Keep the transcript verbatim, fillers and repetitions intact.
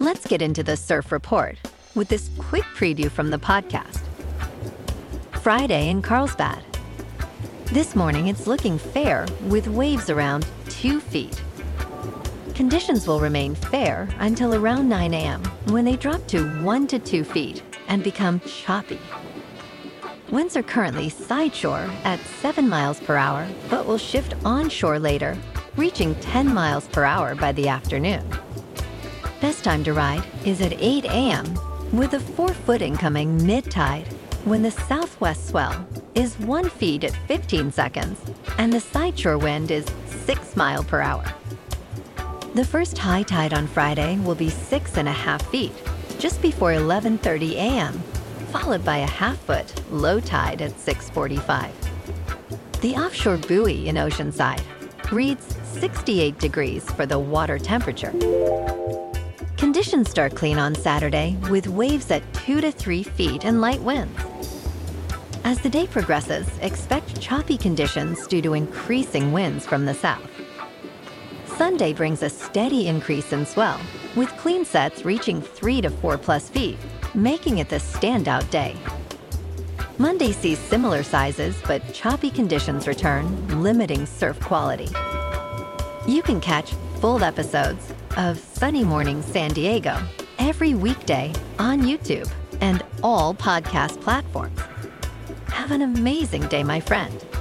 Let's get into the surf report with this quick preview from the podcast. Friday in Carlsbad. This morning it's looking fair with waves around two feet. Conditions will remain fair until around nine a.m. when they drop to one to two feet and become choppy. Winds are currently sideshore at seven miles per hour, but will shift onshore later, reaching ten miles per hour by the afternoon. Best time to ride is at eight a.m. with a four-foot incoming mid-tide when the southwest swell is one feet at fifteen seconds and the sideshore wind is six miles per hour. The first high tide on Friday will be six and a half feet, just before eleven thirty a.m., followed by a half-foot low tide at six forty-five. The offshore buoy in Oceanside reads sixty-eight degrees for the water temperature. Conditions start clean on Saturday with waves at two to three feet and light winds. As the day progresses, expect choppy conditions due to increasing winds from the south. Sunday brings a steady increase in swell, with clean sets reaching three to four plus feet, making it the standout day. Monday sees similar sizes, but choppy conditions return, limiting surf quality. You can catch full episodes of Sunny Morning San Diego every weekday on YouTube and all podcast platforms. Have an amazing day, my friend.